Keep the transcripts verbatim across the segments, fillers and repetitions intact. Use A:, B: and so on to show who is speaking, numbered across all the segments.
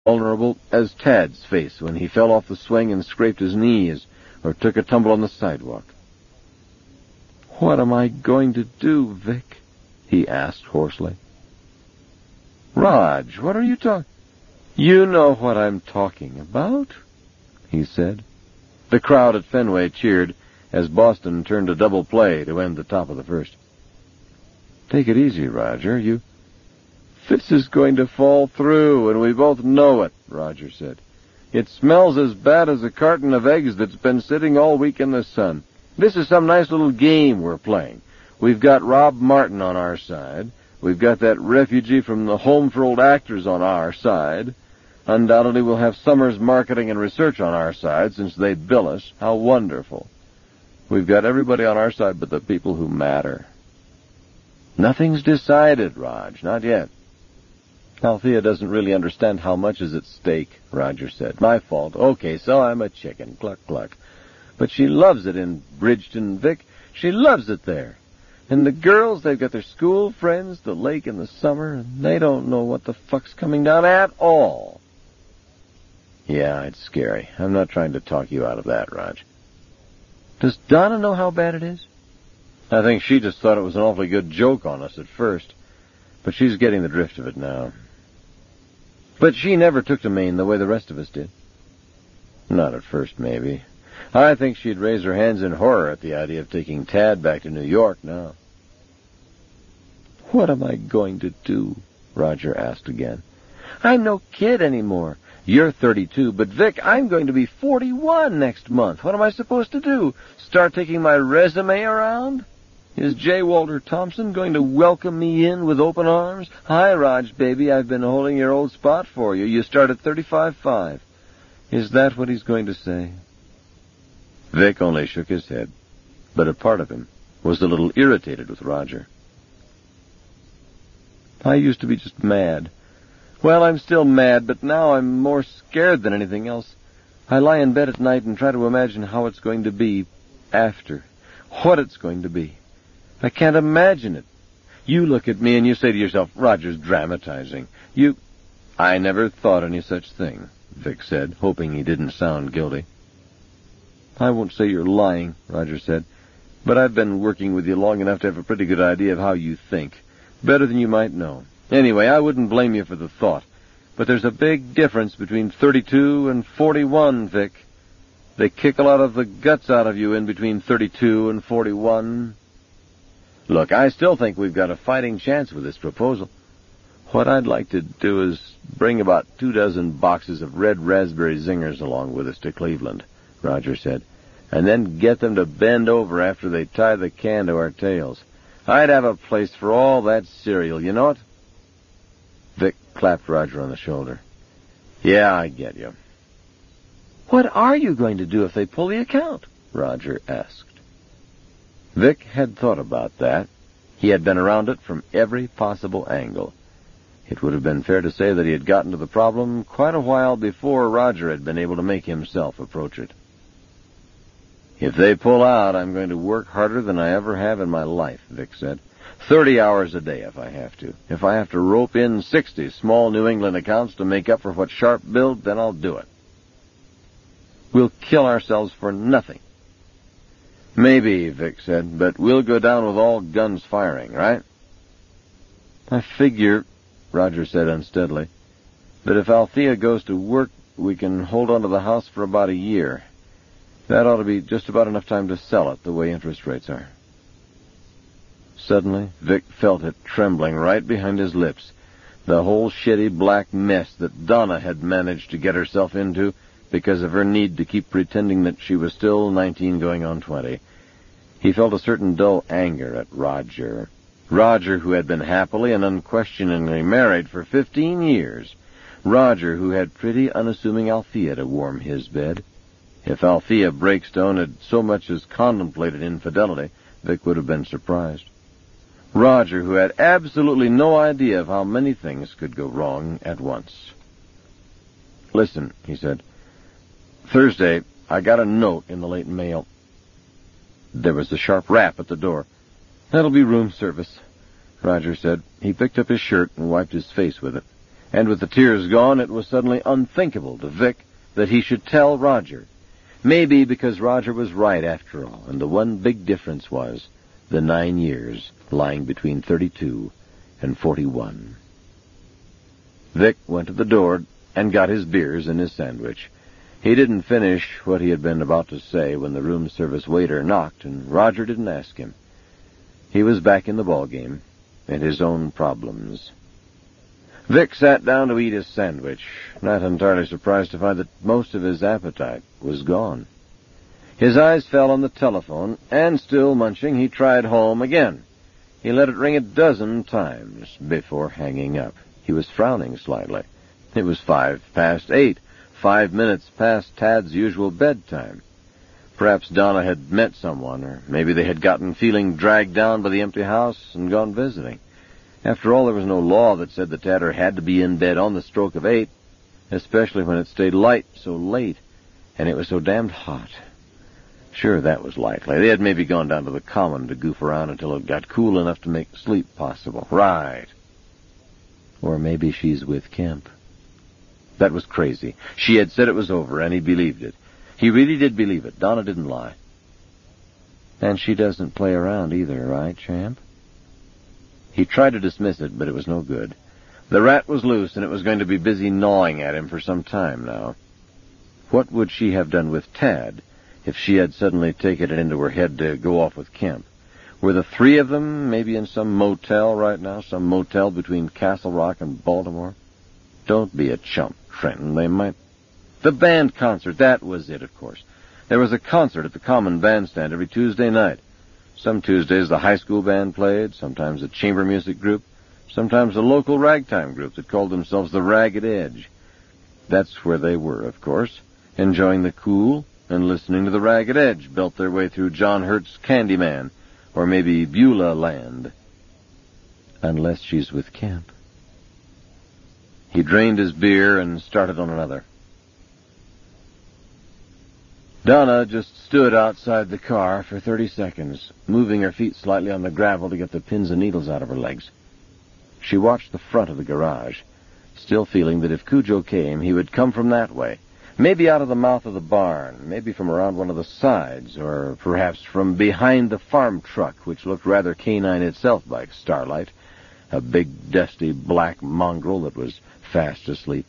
A: vulnerable as Tad's face when he fell off the swing and scraped his knees or took a tumble on the sidewalk. "What am I going to do, Vic?" he asked hoarsely. "Raj, what are you talking—" "You know what I'm talking about," he said. The crowd at Fenway cheered as Boston turned a double play to end the top of the first. "Take it easy, Roger. You... This is going to fall through, and we both know it," Roger said. "It smells as bad as a carton of eggs that's been sitting all week in the sun. This is some nice little game we're playing. We've got Rob Martin on our side. We've got that refugee from the Home for Old Actors on our side. Undoubtedly we'll have Summers Marketing and Research on our side, since they bill us. How wonderful. We've got everybody on our side but the people who matter." "Nothing's decided, Raj. Not yet." "Althea doesn't really understand how much is at stake," Roger said. "My fault. Okay, so I'm a chicken. Cluck, cluck. But she loves it in Bridgeton, Vic. She loves it there. And the girls, they've got their school friends, the lake in the summer, and they don't know what the fuck's coming down at all." "Yeah, it's scary. I'm not trying to talk you out of that, Raj." "Does Donna know how bad it is?" "I think she just thought it was an awfully good joke on us at first. But she's getting the drift of it now." "But she never took to Maine the way the rest of us did." "Not at first, maybe. I think she'd raise her hands in horror at the idea of taking Tad back to New York now." "What am I going to do?" Roger asked again. "I'm no kid anymore. You're thirty-two, but Vic, I'm going to be forty-one next month. What am I supposed to do? Start taking my resume around? Is J. Walter Thompson going to welcome me in with open arms? 'Hi, Raj, baby, I've been holding your old spot for you. You start at thirty-five five. Is that what he's going to say?" Vic only shook his head, but a part of him was a little irritated with Roger. "I used to be just mad. Well, I'm still mad, but now I'm more scared than anything else. I lie in bed at night and try to imagine how it's going to be after, what it's going to be. I can't imagine it. You look at me and you say to yourself, 'Roger's dramatizing.' You—" "I never thought any such thing," Vic said, hoping he didn't sound guilty. "I won't say you're lying," Roger said, "but I've been working with you long enough to have a pretty good idea of how you think. Better than you might know. Anyway, I wouldn't blame you for the thought. But there's a big difference between thirty-two and forty-one, Vic. They kick a lot of the guts out of you in between thirty-two and forty-one. Look, I still think we've got a fighting chance with this proposal. What I'd like to do is bring about two dozen boxes of red raspberry zingers along with us to Cleveland," Roger said, "and then get them to bend over after they tie the can to our tails. I'd have a place for all that cereal, you know it?" Vic clapped Roger on the shoulder. "Yeah, I get you." "What are you going to do if they pull the account?" Roger asked. Vic had thought about that. He had been around it from every possible angle. It would have been fair to say that he had gotten to the problem quite a while before Roger had been able to make himself approach it. "If they pull out, I'm going to work harder than I ever have in my life," Vic said. Thirty hours a day if I have to. If I have to rope in sixty small New England accounts to make up for what Sharp billed, then I'll do it. We'll kill ourselves for nothing." "Maybe," Vic said, "but we'll go down with all guns firing, right?" "I figure," Roger said unsteadily, "that if Althea goes to work, we can hold on to the house for about a year. That ought to be just about enough time to sell it, the way interest rates are." Suddenly, Vic felt it trembling right behind his lips, the whole shitty black mess that Donna had managed to get herself into because of her need to keep pretending that she was still nineteen going on twenty. He felt a certain dull anger at Roger. Roger, who had been happily and unquestioningly married for fifteen years. Roger, who had pretty unassuming Althea to warm his bed. If Althea Breakstone had so much as contemplated infidelity, Vic would have been surprised. Roger, who had absolutely no idea of how many things could go wrong at once. "Listen," he said. "Thursday, I got a note in the late mail." There was a sharp rap at the door. "That'll be room service," Roger said. He picked up his shirt and wiped his face with it. And with the tears gone, it was suddenly unthinkable to Vic that he should tell Roger. Maybe because Roger was right after all, and the one big difference was the nine years lying between thirty-two and forty-one. Vic went to the door and got his beers and his sandwich. He didn't finish what he had been about to say when the room service waiter knocked, and Roger didn't ask him. He was back in the ballgame and his own problems. Vic sat down to eat his sandwich, not entirely surprised to find that most of his appetite was gone. His eyes fell on the telephone, and still munching, he tried home again. He let it ring a dozen times before hanging up. He was frowning slightly. It was five past eight, five minutes past Tad's usual bedtime. Perhaps Donna had met someone, or maybe they had gotten feeling dragged down by the empty house and gone visiting. After all, there was no law that said that Tadder had to be in bed on the stroke of eight, especially when it stayed light so late, and it was so damned hot. Sure, that was likely. They had maybe gone down to the common to goof around until it got cool enough to make sleep possible. Right. Or maybe she's with Kemp. That was crazy. She had said it was over, and he believed it. He really did believe it. Donna didn't lie. And she doesn't play around either, right, Champ? He tried to dismiss it, but it was no good. The rat was loose, and it was going to be busy gnawing at him for some time now. What would she have done with Tad if she had suddenly taken it into her head to go off with Kemp? Were the three of them maybe in some motel right now, some motel between Castle Rock and Baltimore? Don't be a chump, Trenton. They might... The band concert, that was it, of course. There was a concert at the Common Bandstand every Tuesday night. Some Tuesdays the high school band played, sometimes a chamber music group, sometimes a local ragtime group that called themselves the Ragged Edge. That's where they were, of course, enjoying the cool and listening to the Ragged Edge belt their way through John Hurt's Candyman, or maybe Beulah Land. Unless she's with Kemp. He drained his beer and started on another. Donna just stood outside the car for thirty seconds, moving her feet slightly on the gravel to get the pins and needles out of her legs. She watched the front of the garage, still feeling that if Cujo came, he would come from that way. Maybe out of the mouth of the barn, maybe from around one of the sides, or perhaps from behind the farm truck, which looked rather canine itself by starlight, a big, dusty, black mongrel that was fast asleep.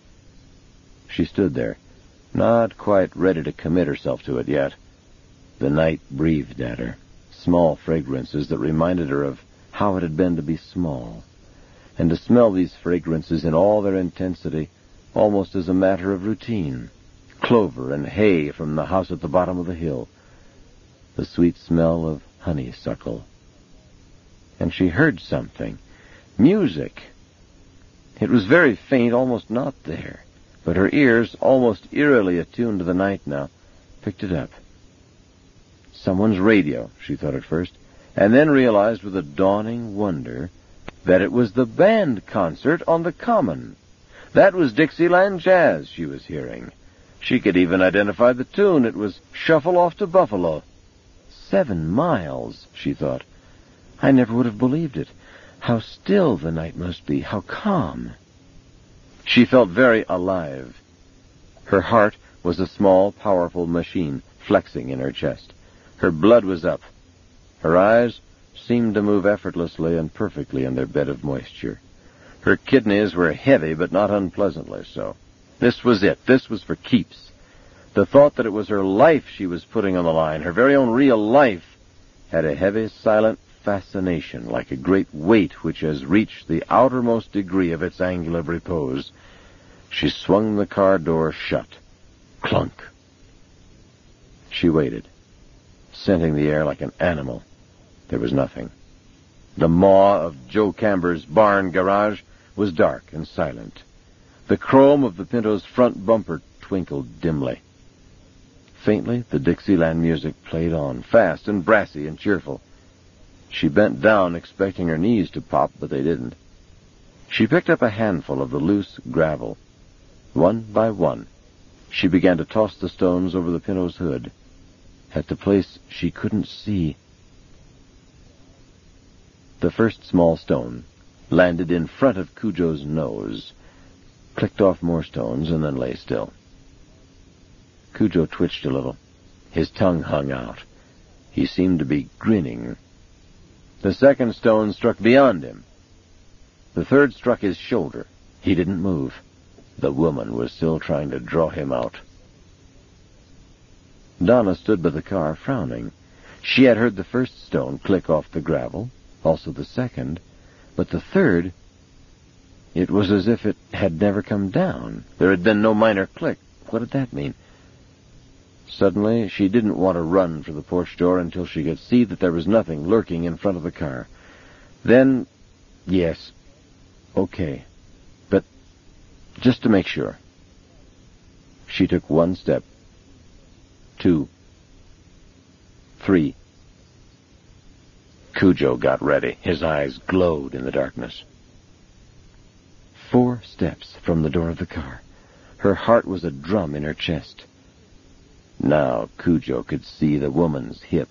A: She stood there, not quite ready to commit herself to it yet. The night breathed at her, small fragrances that reminded her of how it had been to be small, and to smell these fragrances in all their intensity almost as a matter of routine. Clover and hay from the house at the bottom of the hill, the sweet smell of honeysuckle. And she heard something. Music. It was very faint, almost not there, but her ears, almost eerily attuned to the night now, picked it up. Someone's radio, she thought at first, and then realized with a dawning wonder that it was the band concert on the Common. That was Dixieland Jazz she was hearing. She could even identify the tune. It was Shuffle Off to Buffalo. Seven miles, she thought. I never would have believed it. How still the night must be, how calm. She felt very alive. Her heart was a small, powerful machine flexing in her chest. Her blood was up. Her eyes seemed to move effortlessly and perfectly in their bed of moisture. Her kidneys were heavy, but not unpleasantly so. This was it. This was for keeps. The thought that it was her life she was putting on the line, her very own real life, had a heavy, silent fascination, like a great weight which has reached the outermost degree of its angular repose. She swung the car door shut. Clunk. She waited, scenting the air like an animal. There was nothing. The maw of Joe Camber's barn garage was dark and silent. The chrome of the Pinto's front bumper twinkled dimly. Faintly, the Dixieland music played on, fast and brassy and cheerful. She bent down, expecting her knees to pop, but they didn't. She picked up a handful of the loose gravel. One by one, she began to toss the stones over the Pinto's hood, at the place she couldn't see. The first small stone landed in front of Cujo's nose. clicked off more stones, and then lay still. Cujo twitched a little. His tongue hung out. He seemed to be grinning. The second stone struck beyond him. The third struck his shoulder. He didn't move. The woman was still trying to draw him out. Donna stood by the car, frowning. She had heard the first stone click off the gravel, also the second, but the third, it was as if it had never come down. There had been no minor click. What did that mean? Suddenly, she didn't want to run for the porch door until she could see that there was nothing lurking in front of the car. Then, yes, okay, but just to make sure. She took one step, two, three. Cujo got ready. His eyes glowed in the darkness. Four steps from the door of the car. Her heart was a drum in her chest. Now Cujo could see the woman's hip.